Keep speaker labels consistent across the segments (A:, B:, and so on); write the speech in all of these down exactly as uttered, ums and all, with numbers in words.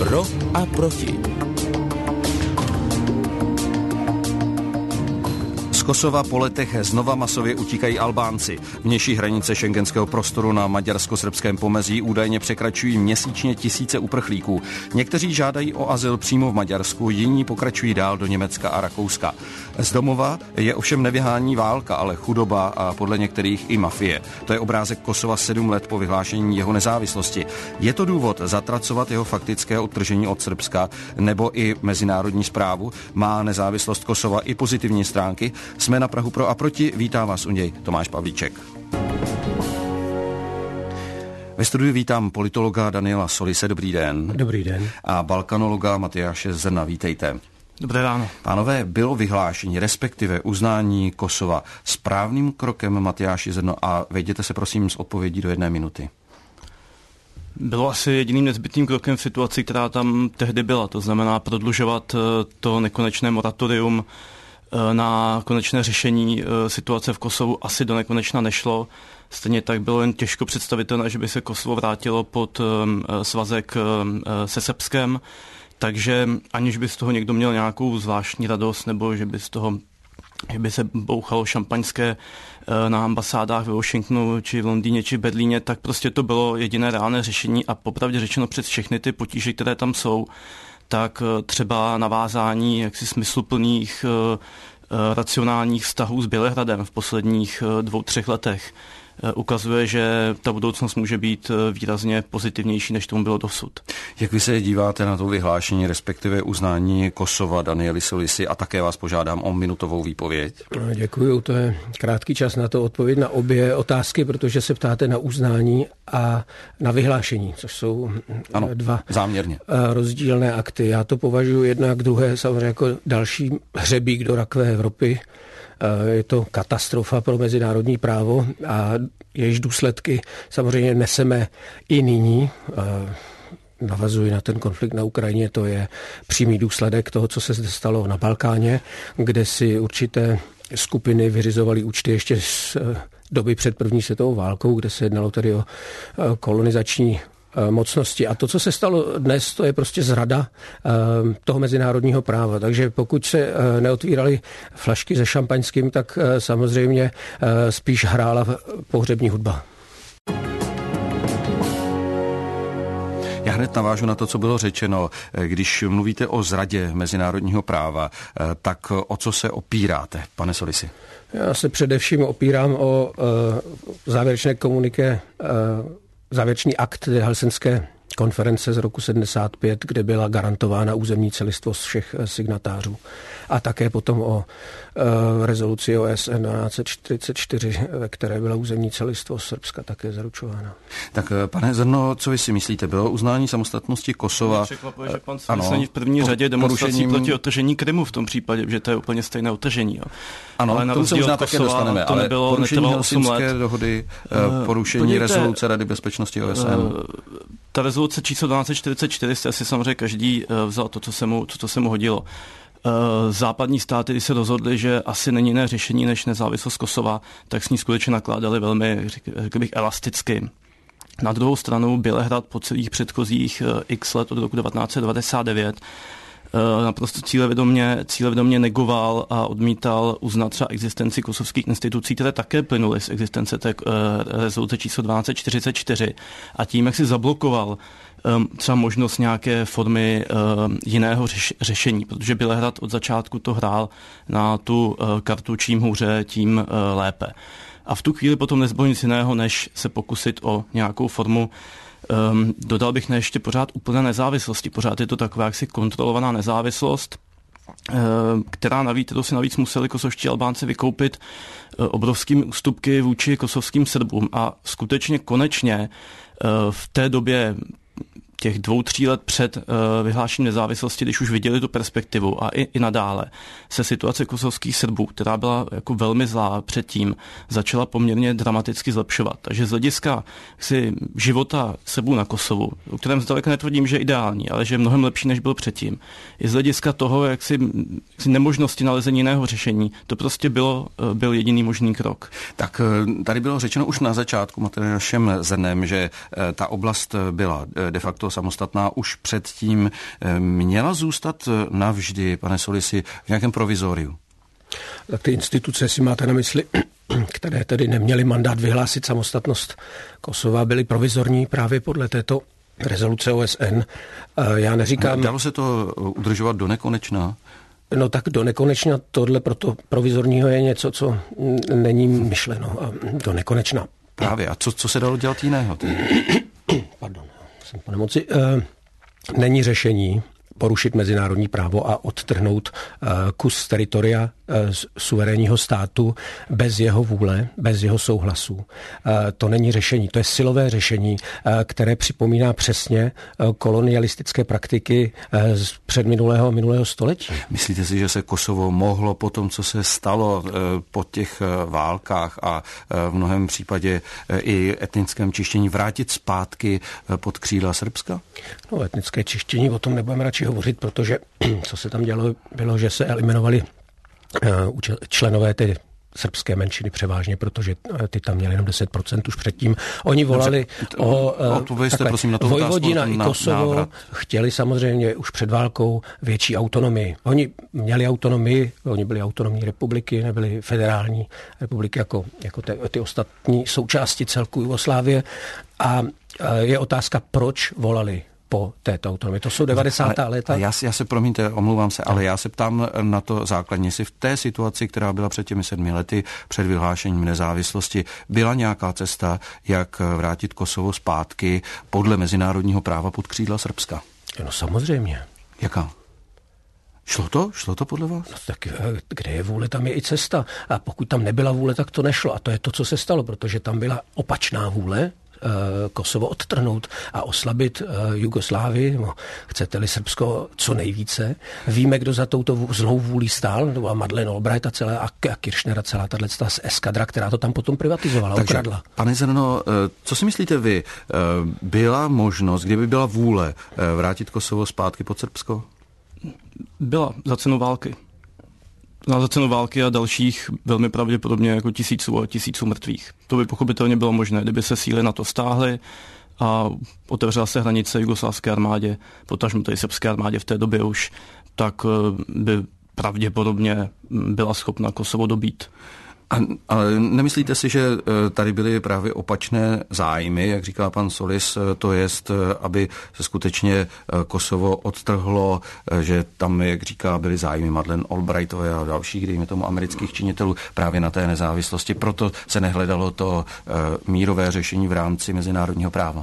A: Pro a proti.
B: Z Kosova po letech znova masově utíkají Albánci. Vnější hranice schengenského prostoru na maďarsko-srbském pomezí údajně překračují měsíčně tisíce uprchlíků. Někteří žádají o azyl přímo v Maďarsku, jiní pokračují dál do Německa a Rakouska. Z domova je ovšem nevyhání válka, ale chudoba a podle některých i mafie. To je obrázek Kosova sedm let po vyhlášení jeho nezávislosti. Je to důvod zatracovat jeho faktické odtržení od Srbska nebo i mezinárodní správu? Má nezávislost Kosova i pozitivní stránky? Jsme na prahu pro a proti, vítá vás u něj Tomáš Pavlíček. Ve studiu vítám politologa Daniela Solise, dobrý den.
C: Dobrý den.
B: A balkanologa Matyáše Zrna, vítejte.
C: Dobré ráno.
B: Pánové, bylo vyhlášení, respektive uznání Kosova správným krokem, Matyáši Zrno, a vejděte se prosím s odpovědí do jedné minuty.
D: Bylo asi jediným nezbytným krokem v situaci, která tam tehdy byla, to znamená prodlužovat to nekonečné moratorium na konečné řešení situace v Kosovu asi do nekonečna nešlo. Stejně tak bylo jen těžko představitelné, že by se Kosovo vrátilo pod svazek se Srbskem, takže aniž by z toho někdo měl nějakou zvláštní radost, nebo že by z toho že by se bouchalo šampaňské na ambasádách ve Washingtonu, či v Londýně, či v Berlíně, tak prostě to bylo jediné reálné řešení a popravdě řečeno přes všechny ty potíže, které tam jsou, tak třeba navázání jaksi smysluplných racionálních vztahů s Bělehradem v posledních dvou, třech letech ukazuje, že ta budoucnost může být výrazně pozitivnější, než tomu bylo dosud.
B: Jak vy se díváte na to vyhlášení, respektive uznání Kosova, Danieli Solisi, a také vás požádám o minutovou výpověď?
C: Děkuju, to je krátký čas na to odpověď na obě otázky, protože se ptáte na uznání a na vyhlášení, což jsou
B: ano,
C: dva
B: záměrně
C: rozdílné akty. Já to považuji jednak druhé samozřejmě jako další hřebík do rakve Evropy. Je to katastrofa pro mezinárodní právo a jejíž důsledky samozřejmě neseme i nyní. Navazuji na ten konflikt na Ukrajině, to je přímý důsledek toho, co se zde stalo na Balkáně, kde si určité skupiny vyřizovaly účty ještě z doby před první světovou válkou, kde se jednalo tedy o kolonizační mocnosti. A to, co se stalo dnes, to je prostě zrada toho mezinárodního práva. Takže pokud se neotvíraly flašky se šampaňským, tak samozřejmě spíš hrála pohřební hudba.
B: Já hned navážu na to, co bylo řečeno. Když mluvíte o zradě mezinárodního práva, tak o co se opíráte, pane Solisi?
C: Já se především opírám o závěrečné komuniké závěrečný akt Helsinské konference z roku sedmdesát pět, kde byla garantována územní celistvost všech signatářů. A také potom o e, rezoluci O S N dvanáct čtyřicet čtyři, ve které byla územní celistvost Srbska také zaručována.
B: Tak pane Zrno, co vy si myslíte? Bylo uznání samostatnosti Kosova?
D: Mě překvapuje, že pan Solis není v první řadě demonstrací porušením... proti otržení Krymu v tom případě, že to je úplně stejné otržení. Jo.
B: Ano,
D: ale na
B: tomu se možná
D: Kosova,
B: také dostaneme,
D: to
B: ale
D: nebylo,
B: porušení Helsinské dohody, porušení Podívejte, rezoluce Rady bezpečnosti O S N. Uh,
D: ta rezoluce číslo dvanáct čtyřicet čtyři se asi samozřejmě každý vzal to, co se mu, to, co se mu hodilo. Západní státy, když se rozhodli, že asi není jiné řešení než nezávislost Kosova, tak s ní skutečně nakládali velmi, řekl bych, elasticky. Na druhou stranu Bělehrad po celých předchozích x let od roku devatenáct set devadesát devět naprosto cílevědomě, cílevědomě negoval a odmítal uznat třeba existenci kosovských institucí, které také plynuly z existence té rezoluce číslo dvanáct čtyřicet čtyři, a tím, jak si zablokoval třeba možnost nějaké formy jiného řešení, protože Bělehrad od začátku to hrál na tu kartu čím hůře, tím lépe. A v tu chvíli potom nezbylo nic jiného, než se pokusit o nějakou formu. Um, dodal bych na ještě pořád úplné nezávislosti. Pořád je to taková jaksi kontrolovaná nezávislost, um, která navíc, kterou si navíc museli kosovští Albánci vykoupit uh, obrovskými ústupky vůči kosovským Srbům. A skutečně konečně uh, v té době těch dvou, tří let před uh, vyhlášením nezávislosti, když už viděli tu perspektivu a i, i nadále, se situace kosovských Srbů, která byla jako velmi zlá předtím, začala poměrně dramaticky zlepšovat. Takže z hlediska si, života Srbů na Kosovu, o kterém zdaleka netvrdím, že je ideální, ale že je mnohem lepší, než byl předtím, i z hlediska toho, jak si, jak si nemožnosti nalezení jiného řešení, to prostě bylo, byl jediný možný krok.
B: Tak tady bylo řečeno už na začátku Matyášem Zrnem, že ta oblast byla de facto Kosovo samostatná už předtím, měla zůstat navždy, pane Solisi, v nějakém provizoriu?
C: Tak ty instituce, si máte na mysli, které tedy neměly mandát vyhlásit samostatnost Kosova, byly provizorní právě podle této rezoluce O S N. Já neříkám...
B: Dalo se to udržovat do nekonečna?
C: No tak do nekonečna tohle proto provizorního je něco, co není myšleno do nekonečna.
B: Právě. A co, co se dalo dělat jiného?
C: Pardon, jsem po nemoci. Není řešení porušit mezinárodní právo a odtrhnout kus teritoria suverénního státu bez jeho vůle, bez jeho souhlasu. To není řešení, to je silové řešení, které připomíná přesně kolonialistické praktiky z předminulého a minulého století.
B: Myslíte si, že se Kosovo mohlo po tom, co se stalo po těch válkách a v mnohém případě i etnickém čištění vrátit zpátky pod křídla Srbska?
C: No, etnické čištění, o tom nebudeme radši hovořit, protože co se tam dělo, bylo, že se eliminovali členové tedy srbské menšiny převážně, protože ty tam měli jenom deset procent už předtím. Oni volali
B: Dobře,
C: o
B: odpovězte, prosím, na to
C: Vojvodina
B: otázku,
C: i
B: na
C: Kosovo
B: návrat.
C: Chtěli samozřejmě už před válkou větší autonomii. Oni měli autonomii, oni byli autonomní republiky, nebyly federální republiky jako, jako ty, ty ostatní součásti celku Jugoslávie. A je otázka, proč volali po této autonomii. To jsou devadesátá léta.
B: Já, já se, promiňte, omlouvám se, ale já se ptám na to základně, jestli v té situaci, která byla před těmi sedmi lety, před vyhlášením nezávislosti, byla nějaká cesta, jak vrátit Kosovo zpátky podle mezinárodního práva pod křídla Srbska?
C: No samozřejmě.
B: Jaká? Šlo to? Šlo to podle vás?
C: No, tak kde je vůle, tam je i cesta. A pokud tam nebyla vůle, tak to nešlo. A to je to, co se stalo, protože tam byla opačná vůle, Kosovo odtrhnout a oslabit Jugoslávii, no, chcete-li Srbsko co nejvíce. Víme, kdo za touto zlou vůlí stál, to byla Madeleine Albright a celá a Kirchner a celá tato eskadra, která to tam potom privatizovala,
B: Takže,
C: ukradla.
B: Pane Zrno, co si myslíte vy? Byla možnost, kdyby byla vůle, vrátit Kosovo zpátky pod Srbsko?
D: Byla za cenu války. Za cenu války a dalších velmi pravděpodobně jako tisíců a tisíců mrtvých. To by pochopitelně bylo možné, kdyby se síly na to stáhly a otevřela se hranice jugoslávské armádě, potažmo tady srbské armádě v té době už, tak by pravděpodobně byla schopna Kosovo dobít.
B: A, ale nemyslíte si, že tady byly právě opačné zájmy, jak říká pan Solis, to jest, aby se skutečně Kosovo odtrhlo, že tam, jak říká, byly zájmy Madeleine Albrightové a dalších, dejme tomu amerických činitelů právě na té nezávislosti. Proto se nehledalo to mírové řešení v rámci mezinárodního práva.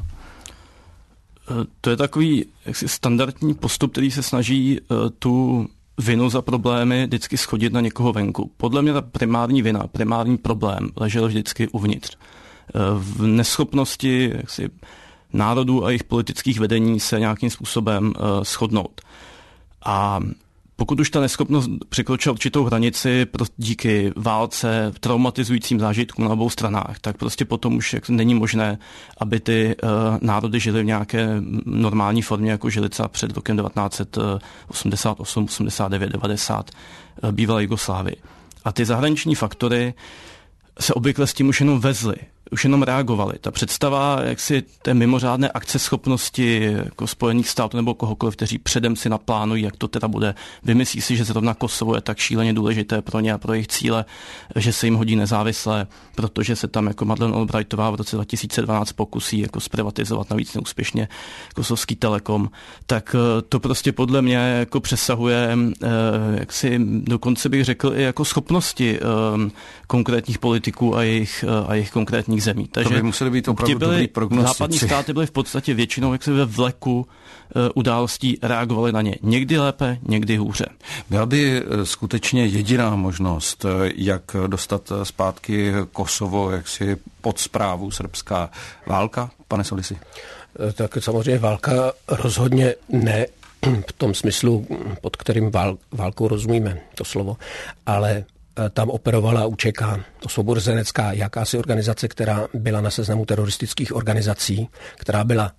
D: To je takový jaksi standardní postup, který se snaží tu vinu za problémy vždycky schodit na někoho venku. Podle mě ta primární vina, primární problém ležel vždycky uvnitř. V neschopnosti jaksi, národů a jejich politických vedení se nějakým způsobem uh, shodnout. A pokud už ta neschopnost překročila určitou hranici díky válce, traumatizujícím zážitkům na obou stranách, tak prostě potom už není možné, aby ty uh, národy žily v nějaké normální formě, jako žili třeba před rokem devatenáct osmdesát osm, osmdesát devět, devadesát uh, bývalé Jugoslávii. A ty zahraniční faktory se obvykle s tím už jenom vezly, už jenom reagovali. Ta představa jaksi té mimořádné akceschopnosti jako Spojených států nebo kohokoliv, kteří předem si naplánují, jak to teda bude, vymyslí si, že zrovna Kosovo je tak šíleně důležité pro ně a pro jejich cíle, že se jim hodí nezávisle, protože se tam jako Madeleine Albrightová v roce dva tisíce dvanáct pokusí jako zprivatizovat navíc neúspěšně kosovský Telekom, tak to prostě podle mě jako přesahuje, jaksi dokonce bych řekl i jako schopnosti konkrétních politiků a jejich, a jejich konkrétních zemí. Takže
B: to by museli být opravdu dobrý prognostici.
D: Západní státy byly v podstatě většinou jak se ve vleku uh, událostí reagovali na ně. Někdy lépe, někdy hůře.
B: Byla by skutečně jediná možnost, jak dostat zpátky Kosovo jaksi pod správu srbská válka, pane Solisi?
C: Tak samozřejmě válka rozhodně ne v tom smyslu, pod kterým vál, válkou rozumíme to slovo, ale tam operovala U Č K, osvobozenecká jakási organizace, která byla na seznamu teroristických organizací, která byla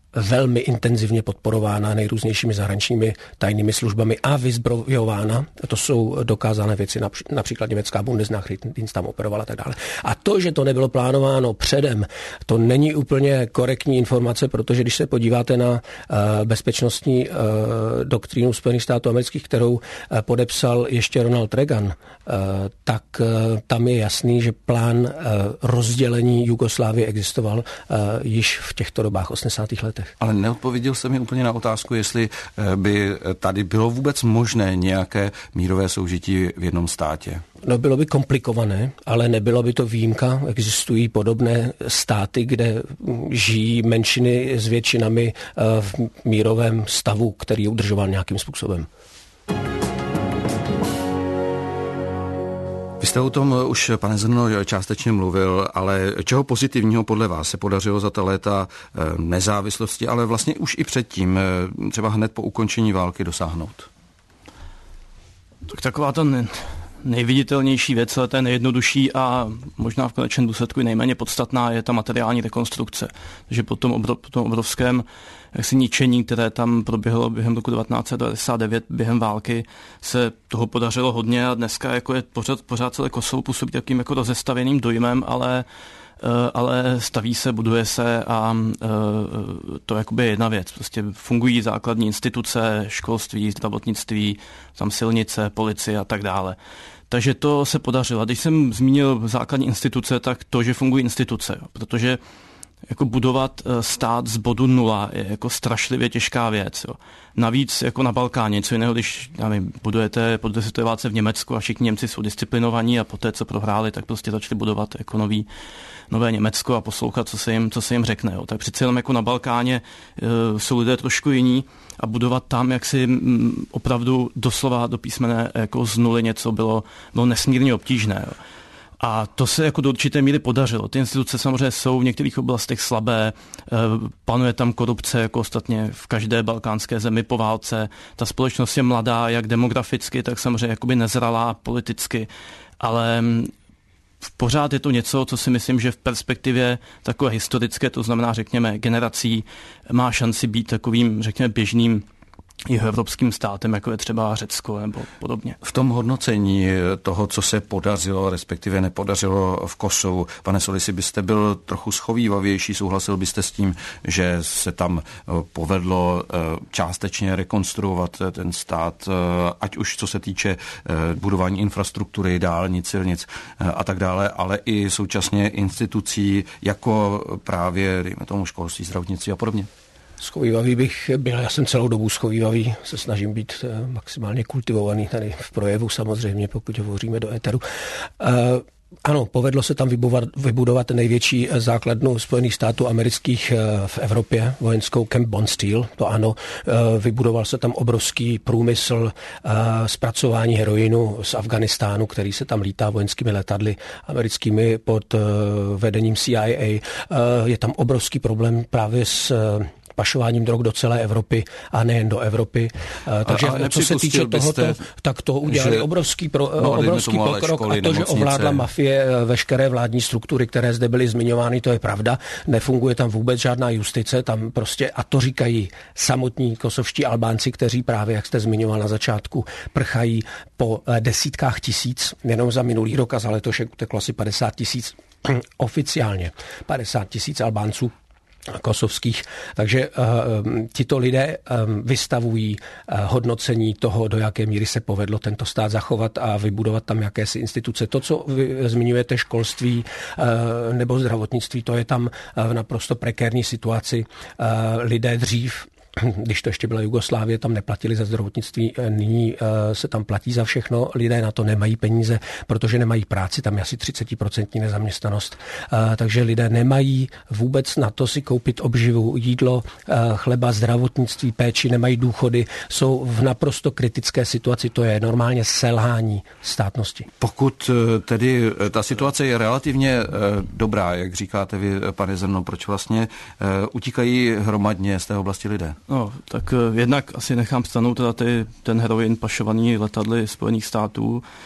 C: velmi intenzivně podporována nejrůznějšími zahraničními tajnými službami a vyzbrojována. To jsou dokázané věci, například německá Bundesnachrichtendienst tam operovala a tak dále. A to, že to nebylo plánováno předem, to není úplně korektní informace, protože když se podíváte na uh, bezpečnostní uh, doktrínu Spojených států amerických, kterou uh, podepsal ještě Ronald Reagan, uh, tak uh, tam je jasný, že plán uh, rozdělení Jugoslávie existoval uh, již v těchto dobách osmdesátých letech.
B: Ale neodpověděl jsem mi úplně na otázku, jestli by tady bylo vůbec možné nějaké mírové soužití v jednom státě.
C: No, bylo by komplikované, ale nebylo by to výjimka. Existují podobné státy, kde žijí menšiny s většinami v mírovém stavu, který je udržován nějakým způsobem.
B: Vy jste o tom už, pane Zrno, částečně mluvil, ale čeho pozitivního podle vás se podařilo za ta léta nezávislosti, ale vlastně už i předtím, třeba hned po ukončení války, dosáhnout?
D: Tak taková ta nejviditelnější věc, ale ta nejjednodušší a možná v konečném důsledku i nejméně podstatná je ta materiální rekonstrukce. Takže po tom, obrov, po tom obrovském jaksi ničení, které tam proběhlo během roku devatenáct set devadesát devět, během války, se toho podařilo hodně a dneska jako je pořád, pořád celé Kosovo působí takým jako rozestavěným dojmem, ale ale staví se, buduje se a to jakoby je jedna věc. Prostě fungují základní instituce, školství, zdravotnictví, tam silnice, policie a tak dále. Takže to se podařilo. Když jsem zmínil základní instituce, tak to, že fungují instituce, protože jako budovat stát z bodu nula je jako strašlivě těžká věc. Jo. Navíc jako na Balkáně, něco jiného, když já nevím, budujete po druhé světové válce v Německu a všichni Němci jsou disciplinovaní a poté, co prohráli, tak prostě začali budovat jako nový, nové Německo a poslouchat, co se jim, co se jim řekne. Jo. Tak přece jenom jako na Balkáně e, jsou lidé trošku jiní a budovat tam, jak si m, opravdu doslova do písmene jako z nuly něco bylo, bylo nesmírně obtížné. Jo. A to se jako do určité míry podařilo. Ty instituce samozřejmě jsou v některých oblastech slabé, panuje tam korupce, jako ostatně v každé balkánské zemi po válce. Ta společnost je mladá, jak demograficky, tak samozřejmě jakoby nezralá politicky, ale pořád je to něco, co si myslím, že v perspektivě takové historické, to znamená, řekněme, generací, má šanci být takovým, řekněme, běžným jihoevropským státem, jako je třeba Řecko nebo podobně.
B: V tom hodnocení toho, co se podařilo, respektive nepodařilo v Kosovu, pane Solisi, byste byl trochu schovývavější, souhlasil byste s tím, že se tam povedlo částečně rekonstruovat ten stát, ať už co se týče budování infrastruktury, dálnic, silnic a tak dále, ale i současně institucí jako právě, dejme tomu, školství, zdravotnictví a podobně?
C: Schovývavý bych byl, já jsem celou dobu schovývavý, se snažím být maximálně kultivovaný tady v projevu samozřejmě, pokud hovoříme do éteru. Ano, povedlo se tam vybudovat, vybudovat největší základnu Spojených států amerických v Evropě, vojenskou Camp Bondsteel, to ano. Vybudoval se tam obrovský průmysl zpracování heroinu z Afganistánu, který se tam lítá vojenskými letadly americkými pod vedením C I A. Je tam obrovský problém právě s pašováním drog do celé Evropy a nejen do Evropy. Takže a co se týče tohoto, tak to udělali obrovský, pro, no, obrovský pokrok školy, a to, že ovládla mafie veškeré vládní struktury, které zde byly zmiňovány, to je pravda. Nefunguje tam vůbec žádná justice, tam prostě, a to říkají samotní kosovští Albánci, kteří právě, jak jste zmiňoval na začátku, prchají po desítkách tisíc, jenom za minulý rok a za letošek uteklo asi padesát tisíc oficiálně. padesát tisíc Albánců kosovských. Takže uh, tito lidé um, vystavují uh, hodnocení toho, do jaké míry se povedlo tento stát zachovat a vybudovat tam jakési instituce. To, co vy zmiňujete, školství uh, nebo zdravotnictví, to je tam uh, v naprosto prekérní situaci. Uh, lidé dřív, když to ještě byla Jugoslávie, tam neplatili za zdravotnictví, nyní se tam platí za všechno, lidé na to nemají peníze, protože nemají práci, tam je asi třicet procent nezaměstnanost, takže lidé nemají vůbec na to si koupit obživu, jídlo, chleba, zdravotnictví, péči, nemají důchody, jsou v naprosto kritické situaci, to je normálně selhání státnosti.
B: Pokud tedy ta situace je relativně dobrá, jak říkáte vy, pane Zrno, proč vlastně utíkají hromadně z té oblasti lidé?
D: No, tak jednak asi nechám stranou teda ty, ten heroin pašovaný letadly Spojených států.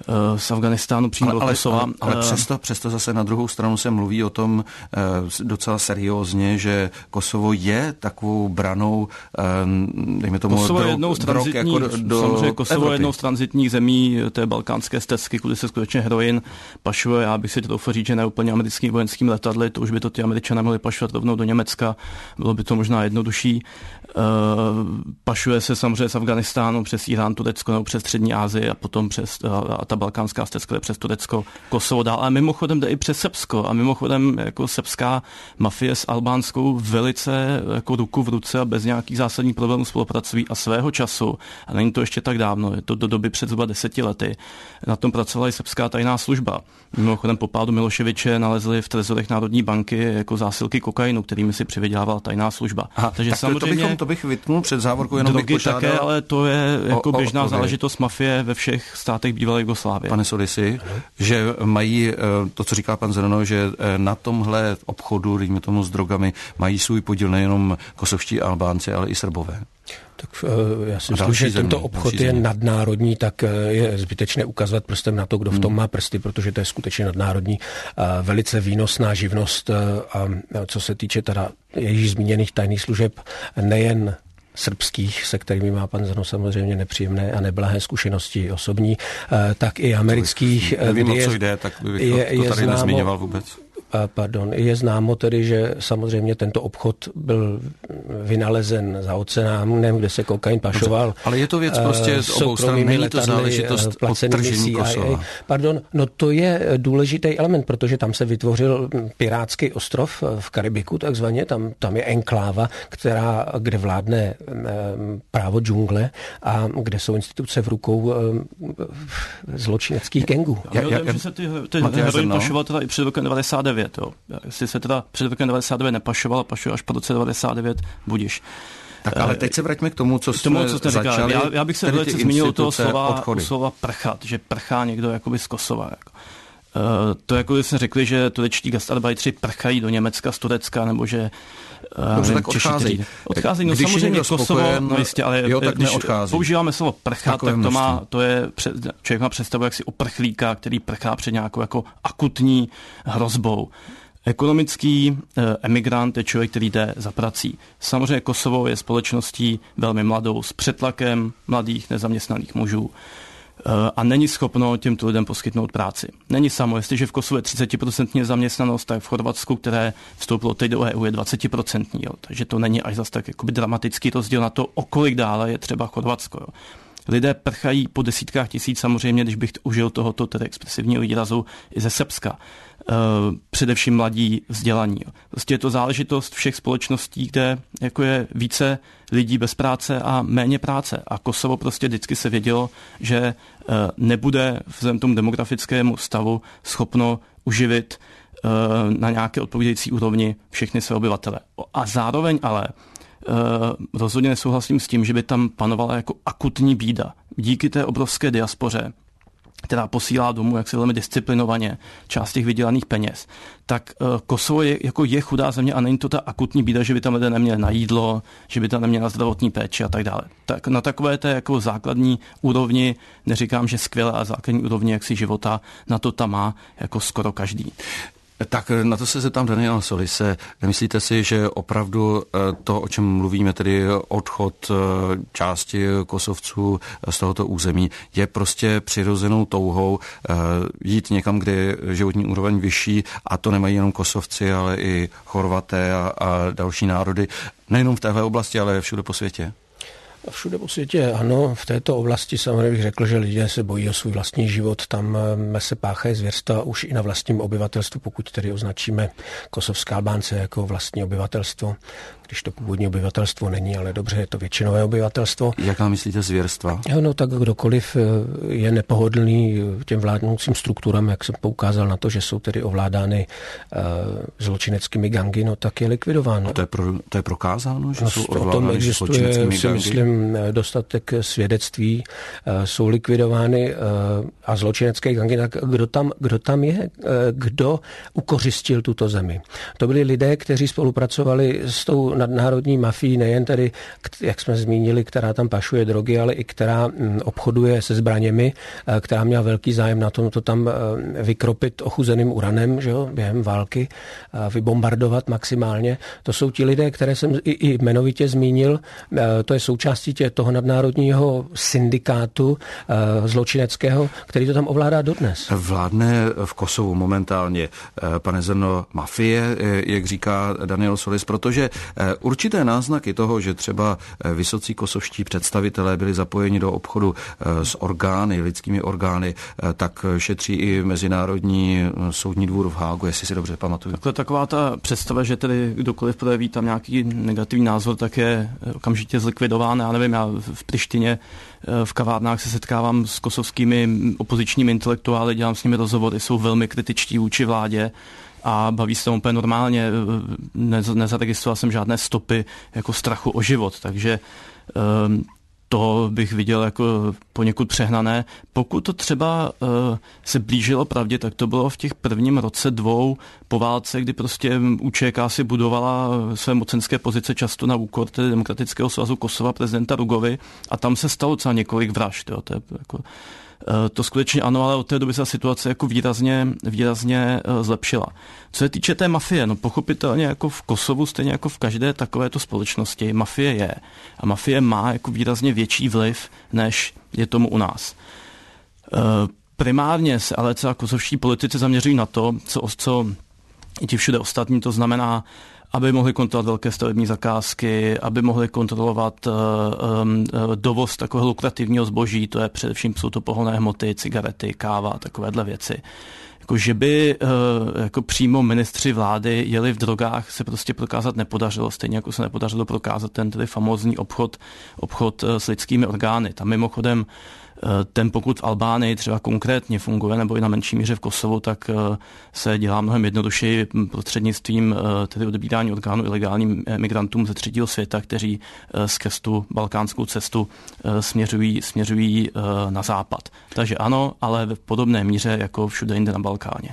D: z Afganistánu přímo
B: ale,
D: do Kosova.
B: Ale, ale, ale přesto, přesto zase na druhou stranu se mluví o tom docela seriózně, že Kosovo je takovou branou, dejme tomu,
D: Kosovo
B: drog,
D: je jednou z tranzitních,
B: jako do
D: samozřejmě Kosovo
B: Evropy.
D: je jednou z tranzitních zemí té balkánské stezky, kudy se skutečně heroin pašuje. Já bych si to doufal říct, že ne úplně americkým vojenským letadly, to už by to ty Američané mohli pašovat rovnou do Německa, bylo by to možná jednodušší. Pašuje se samozřejmě z Afganistánu přes Irán, Turecko nebo přes Střední Asii a potom přes a ta balkánská stezka přes Turecko, Kosovo dál. A mimochodem jde i přes Srbsko. A mimochodem jako srbská mafie s albánskou velice jako ruku v ruce a bez nějakých zásadních problémů spolupracují a svého času, a není to ještě tak dávno, je to do doby před zhruba deseti lety, na tom pracovala i srbská tajná služba. Mimochodem po pádu Miloševiče nalezli v trezorech Národní banky jako zásilky kokainu, kterými si přivydělávala tajná služba.
B: Aha, takže tak samozřejmě to, bychom, to bych vytnul před závorkou, jenom bych požádal.
D: Také, ale to je jako o, běžná
B: o,
D: záležitost mafie ve všech státech bývalé Jugoslávie.
B: Pane Solisi, že mají to, co říká pan Zrno, že na tomhle obchodu, dejme tomu s drogami, mají svůj podíl nejenom kosovští Albánci, ale i Srbové.
C: Tak já si myslím, že tento obchod je nadnárodní, tak je zbytečné ukazovat prstem na to, kdo v tom má prsty, protože to je skutečně nadnárodní, velice výnosná živnost. A co se týče teda jejich zmíněných tajných služeb, nejen srbských, se kterými má pan Zrno samozřejmě nepříjemné a neblahé zkušenosti osobní, tak i amerických.
B: Nevím, o co jde, tak bych je, to, to tady známo, nezmiňoval vůbec.
C: Pardon, je známo tedy, že samozřejmě tento obchod byl vynalezen za oceánem, kde se kokain pašoval.
B: Ale je to věc prostě z obou stran, není to záležitost odtržení Kosova.
C: Pardon, no to je důležitý element, protože tam se vytvořil pirátský ostrov v Karibiku, takzvaně, tam, tam je enkláva, která, kde vládne právo džungle a kde jsou instituce v rukou zločineckých gangů.
D: Já, já, já, že se ty, ty heroin pašoval teda i před rokem devadesát devět. Jo. Jestli se teda před rokem devadesát devět nepašoval a pašuje až po roce devadesát devět, budiš.
B: Tak ale teď se vraťme k tomu, co,
D: tomu, co
B: jsme začali.
D: Já, já bych se velice zmínil toho slova, slova prchat, že prchá někdo jakoby z Kosova. Jako. Uh, to jako jsme řekli, že turečtí gastarbajtři prchají do Německa z Turecka, nebo že
B: Uh, Dobře, tak odcházejí.
D: Odcházejí, no když samozřejmě Kosovo, no jistě, ale
B: jo, tak
D: když
B: neodchází.
D: používáme slovo prchat, tak to má, to je, člověk má představu jaksi uprchlíka, který prchá před nějakou jako akutní hrozbou. Ekonomický eh, emigrant je člověk, který jde za prací. Samozřejmě Kosovo je společností velmi mladou, s přetlakem mladých nezaměstnaných mužů eh, a není schopno těmto lidem poskytnout práci. Není samo, jestliže v Kosovu je třicet procent nezaměstnanost, tak v Chorvatsku, které vstoupilo teď do E U, je dvacet procent. Jo. Takže to není až zas tak jakoby dramatický rozdíl na to, o kolik dále je třeba Chorvatsko. Jo. Lidé prchají po desítkách tisíc, samozřejmě, když bych užil tohoto tedy expresivního výrazu, i ze Srbska. Uh, především mladí vzdělaní. Prostě je to záležitost všech společností, kde jako je více lidí bez práce a méně práce. A Kosovo prostě vždycky se vědělo, že uh, nebude vzhledem tomu demografickému stavu schopno uživit uh, na nějaké odpovídající úrovni všechny své obyvatele. A zároveň ale uh, rozhodně nesouhlasím s tím, že by tam panovala jako akutní bída. Díky té obrovské diaspoře, která posílá domů, jak se velmi disciplinovaně, část těch vydělaných peněz, tak uh, Kosovo je, jako je chudá země a není to ta akutní bída, že by tam lidé neměli na jídlo, že by tam neměli na zdravotní péči a tak dále. Tak na takové té jako základní úrovni, neříkám, že skvělé, a základní úrovni jaksi života, na to tam má jako skoro každý.
B: Tak na to se zeptám Daniela Solise. Nemyslíte si, že opravdu to, o čem mluvíme, tedy odchod části Kosovců z tohoto území, je prostě přirozenou touhou jít někam, kde je životní úroveň vyšší, a to nemají jenom Kosovci, ale i Chorvaté a, a další národy, nejenom v téhle oblasti, ale všude po světě?
C: Všude po světě, ano, v této oblasti samozřejmě bych řekl, že lidé se bojí o svůj vlastní život, tam se páchají zvěrstva už i na vlastním obyvatelstvu, pokud tedy označíme kosovská Albánce jako vlastní obyvatelstvo, když to původní obyvatelstvo není, ale dobře, je to většinové obyvatelstvo.
B: Jaká myslíte zvěrstva?
C: No tak kdokoliv je nepohodlný těm vládnoucím strukturám, jak jsem poukázal na to, že jsou tedy ovládány uh, zločineckými gangy, no tak je likvidován.
B: A to je, pro, to je prokázáno, že
C: no,
B: jsou ovládány zločineckými gangy?
C: Myslím, dostatek svědectví, uh, jsou likvidovány uh, a zločinecké gangy, tak kdo tam, kdo tam je, uh, kdo ukořistil tuto zemi? To byli lidé, kteří spolupracovali s tou nadnárodní mafií, nejen tedy, jak jsme zmínili, která tam pašuje drogy, ale i která obchoduje se zbraněmi, která měla velký zájem na tom to tam vykropit ochuzeným uranem, že jo, během války, vybombardovat maximálně. To jsou ti lidé, které jsem i, i jmenovitě zmínil. To je součástí tě, toho nadnárodního syndikátu zločineckého, který to tam ovládá dodnes.
B: Vládne v Kosovu momentálně, pane Zrno, mafie, jak říká Daniel Solis, protože určité náznaky toho, že třeba vysocí kosovští představitelé byli zapojeni do obchodu s orgány, lidskými orgány, tak šetří i Mezinárodní soudní dvůr v Hágu, jestli si dobře pamatuju. Takhle
D: taková ta představa, že tedy kdokoliv projeví tam nějaký negativní názor, tak je okamžitě zlikvidován. Já nevím, já v Prištině v kavárnách se setkávám s kosovskými opozičními intelektuály, dělám s nimi rozhovory, jsou velmi kritičtí vůči vládě a baví se tam úplně normálně. Nezaregistroval jsem žádné stopy jako strachu o život, takže to bych viděl jako poněkud přehnané. Pokud to třeba uh, se blížilo pravdě, tak to bylo v těch prvním roce dvou po válce, kdy prostě U Č K si budovala své mocenské pozice často na úkor tedy Demokratického svazu Kosova prezidenta Rugovy a tam se stalo třeba několik vražd. Jo. To je jako, to skutečně ano, ale od té doby se situace jako výrazně, výrazně zlepšila. Co se týče té mafie, no pochopitelně jako v Kosovu, stejně jako v každé takovéto společnosti, mafie je. A mafie má jako výrazně větší vliv, než je tomu u nás. Primárně se ale třeba kosovští politici zaměřují na to, co, co i ti všude ostatní, to znamená, aby mohli kontrolovat velké stavební zakázky, aby mohli kontrolovat uh, um, dovoz takového lukrativního zboží, to je především jsou to pohonné hmoty, cigarety, káva, takovéhle věci. Jako, že by uh, jako přímo ministři vlády jeli v drogách, se prostě prokázat nepodařilo, stejně jako se nepodařilo prokázat ten tedy famózní obchod, obchod uh, s lidskými orgány. Tam mimochodem ten pokud v Albánii třeba konkrétně funguje, nebo i na menší míře v Kosovu, tak se dělá mnohem jednodušeji prostřednictvím tedy odebírání orgánů ilegálním migrantům ze třetího světa, kteří skrz tu balkánskou cestu směřují, směřují na západ. Takže ano, ale v podobné míře jako všude jinde na Balkáně.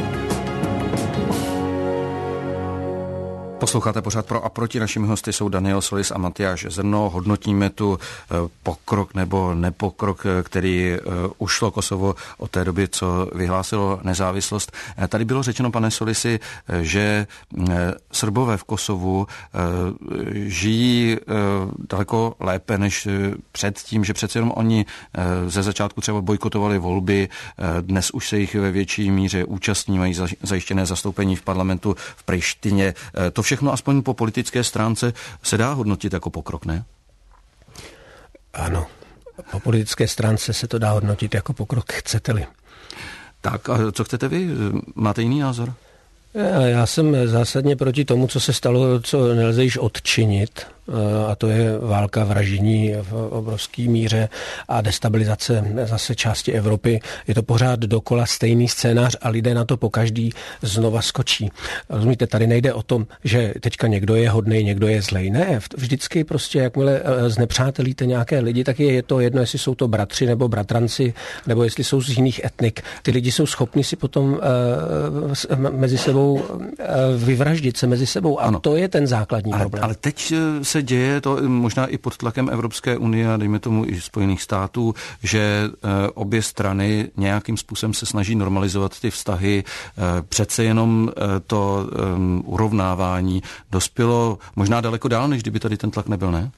B: Posloucháte pořád Pro a proti. Našimi hosty jsou Daniel Solis a Matyáš Zrno. Hodnotíme tu pokrok nebo nepokrok, který ušlo Kosovo od té doby, co vyhlásilo nezávislost. Tady bylo řečeno, pane Solisi, že Srbové v Kosovu žijí daleko lépe než předtím, že přece jenom oni ze začátku třeba bojkotovali volby, dnes už se jich ve větší míře účastní, mají zajištěné zastoupení v parlamentu v Prištině. To všechno aspoň po politické stránce se dá hodnotit jako pokrok, ne?
C: Ano, po politické stránce se to dá hodnotit jako pokrok, chcete-li.
B: Tak a co chcete vy? Máte jiný názor?
C: Já jsem zásadně proti tomu, co se stalo, co nelze již odčinit, a to je válka, vraždění v obrovské míře a destabilizace zase části Evropy. Je to pořád dokola stejný scénář a lidé na to pokaždý znova skočí. Rozumíte, tady nejde o tom, že teďka někdo je hodnej, někdo je zlej. Ne, vždycky prostě, jakmile znepřátelíte nějaké lidi, tak je to jedno, jestli jsou to bratři nebo bratranci, nebo jestli jsou z jiných etnik. Ty lidi jsou schopni si potom uh, mezi sebou uh, vyvraždit se mezi sebou a ano. To je ten základní
B: ale,
C: problém.
B: Ale teď se děje to možná i pod tlakem Evropské unie a dejme tomu i Spojených států, že obě strany nějakým způsobem se snaží normalizovat ty vztahy. Přece jenom to urovnávání dospělo možná daleko dál, než kdyby tady ten tlak nebyl, ne?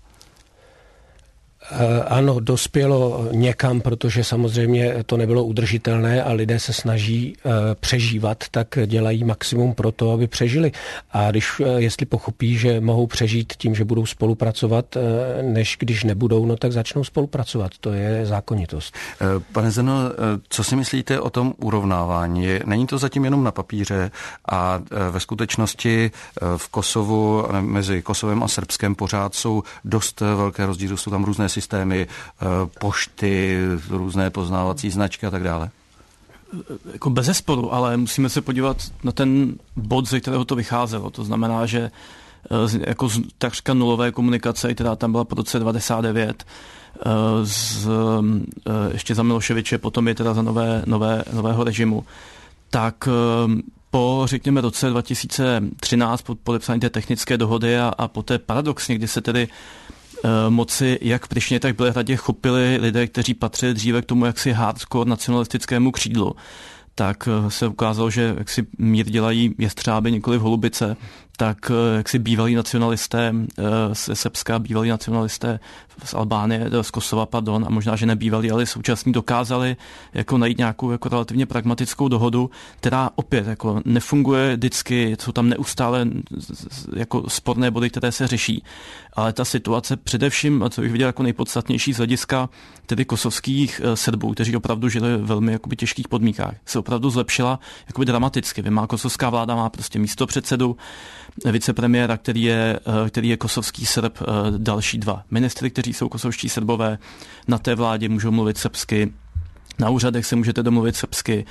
C: Ano, dospělo někam, protože samozřejmě to nebylo udržitelné a lidé se snaží přežívat, tak dělají maximum pro to, aby přežili. A když, jestli pochopí, že mohou přežít tím, že budou spolupracovat, než když nebudou, no tak začnou spolupracovat. To je zákonitost.
B: Pane Zrno, co si myslíte o tom urovnávání? Není to zatím jenom na papíře a ve skutečnosti v Kosovu, mezi Kosovem a Srbskem pořád jsou dost velké rozdíly, jsou tam různé systémy, pošty, různé poznávací značky a tak dále?
D: Jako bezesporu, ale musíme se podívat na ten bod, ze kterého to vycházelo. To znamená, že jako takřka nulové komunikace, která tam byla po roce devadesát devět, z, ještě za Miloševiče, potom je teda za nové, nové, nového režimu, tak po, řekněme, roce dva tisíce třináct, po podepsání té technické dohody a, a poté paradoxně, kdy se tedy e, moci jak v Prištině, tak v Bělehradě chopili lidé, kteří patřili dříve k tomu jaksi hardcore nacionalistickému křídlu, tak se ukázalo, že jak si mír dělají jestřáby, nikoli v holubice, tak jak si bývalí nacionalisté ze Srbska, bývalí nacionalisté z Albánie, z Kosova, pardon, a možná, že nebývalí, ale současní dokázali jako najít nějakou jako relativně pragmatickou dohodu, která opět jako nefunguje vždycky, jsou tam neustále jako sporné body, které se řeší. Ale ta situace především, a co bych viděl jako nejpodstatnější z hlediska tedy kosovských Srbů, kteří opravdu žili v velmi jakoby těžkých podmínkách, se opravdu zlepšila jakoby dramaticky. Vy má kosovská vláda má prostě místopředsedu, vicepremiéra, který je, který je kosovský Srb, další dva ministry, kteří jsou kosovští Srbové, na té vládě můžou mluvit srbsky, na úřadech se můžete domluvit srbsky,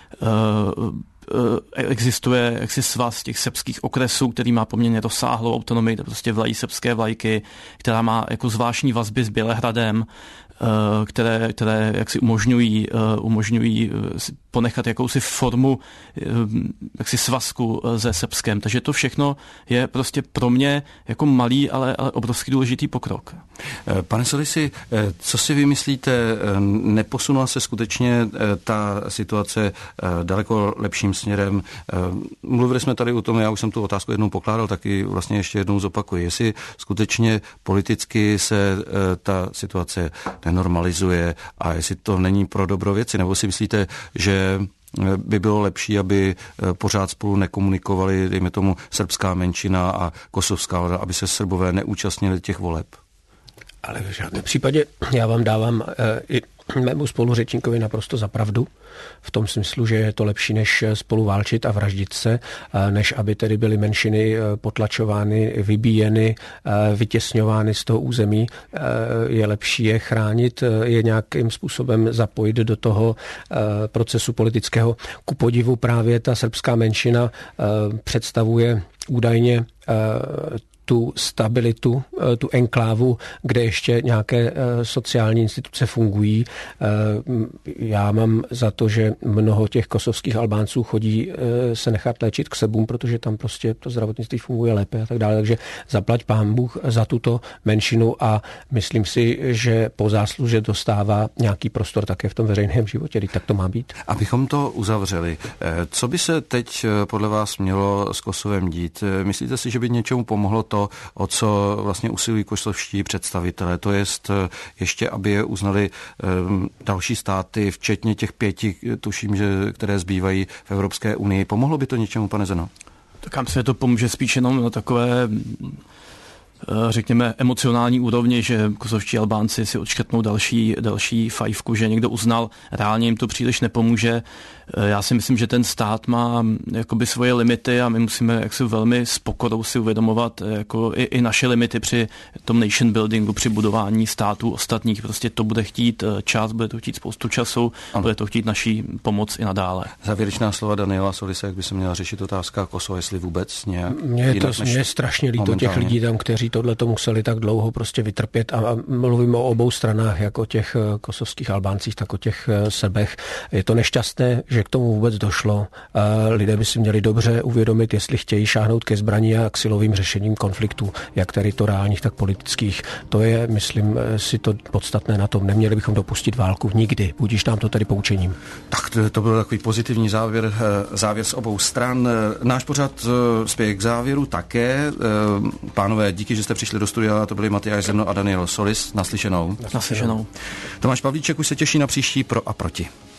D: existuje jaksi svaz těch srbských okresů, který má poměrně rozsáhlou autonomii, to prostě vlají srbské vlajky, která má jako zvláštní vazby s Bělehradem, které, které jaksi umožňují, umožňují ponechat jakousi formu jaksi svazku se Srbskem. Takže to všechno je prostě pro mě jako malý, ale, ale obrovský důležitý pokrok.
B: Pane Solisi, co si vymyslíte, neposunula se skutečně ta situace daleko lepším směrem? Mluvili jsme tady o tom, já už jsem tu otázku jednou pokládal, taky vlastně ještě jednou zopakuji. Jestli skutečně politicky se ta situace nenormalizuje a jestli to není pro dobro věci, nebo si myslíte, že by bylo lepší, aby pořád spolu nekomunikovali, dejme tomu, srbská menšina a kosovská vláda, aby se Srbové neúčastnili těch voleb?
C: Ale v žádném případě já vám dávám e, i mému spoluřečníkovi naprosto za pravdu, v tom smyslu, že je to lepší, než spolu válčit a vraždit se, než aby tedy byly menšiny potlačovány, vybíjeny, vytěsňovány z toho území. Je lepší je chránit, je nějakým způsobem zapojit do toho procesu politického. Ku podivu právě ta srbská menšina představuje údajně tu stabilitu, tu enklávu, kde ještě nějaké sociální instituce fungují. Já mám za to, že mnoho těch kosovských Albánců chodí se nechat léčit k Srbům, protože tam prostě to zdravotnictví funguje lépe a tak dále. Takže zaplať pán Bůh za tuto menšinu a myslím si, že po zásluže dostává nějaký prostor také v tom veřejném životě. Tak to má být.
B: Abychom to uzavřeli. Co by se teď podle vás mělo s Kosovem dít? Myslíte si, že by něčemu pomohlo to, o co vlastně usilují kosovští představitelé, to jest ještě, aby je uznali další státy, včetně těch pěti, tuším, že které zbývají v Evropské unii. Pomohlo by to něčemu, pane Zeno?
D: Tak kam se to pomůže spíš jenom na takové, řekněme, emocionální úrovni, že kosovští Albánci si odškrtnou další, další fajfku, že někdo uznal, reálně jim to příliš nepomůže. Já si myslím, že ten stát má jakoby svoje limity a my musíme jaksi velmi s pokorou si uvědomovat jako i, i naše limity při tom nation buildingu, při budování států ostatních. Prostě to bude chtít čas, bude to chtít spoustu času, ano. Bude to chtít naší pomoc i nadále.
B: Závěrečná slova Daniela Solise, jak by se měla řešit otázka Kosova, jestli vůbec nějak.
C: Mně je to mě je strašně líto těch lidí tam, kteří tohle to museli tak dlouho prostě vytrpět a, a mluvím o obou stranách, jak o těch kosovských Albáncích, tak o těch Srbech. Je to nešťastné, že k tomu vůbec došlo. Lidé by si měli dobře uvědomit, jestli chtějí šáhnout ke zbraní a k silovým řešením konfliktů, jak teritoriálních, tak politických. To je, myslím, si to podstatné na tom. Neměli bychom dopustit válku nikdy. Budíš nám to tady poučením.
B: Tak to, to byl takový pozitivní závěr, závěr z obou stran. Náš pořad spěje k závěru také. Pánové, díky, že jste přišli do studia. To byli Matyáš Zeno a Daniel Solis. Naslyšenou.
D: Naslyšenou.
B: Tomáš Pavlíček už se těší na příští Pro a proti.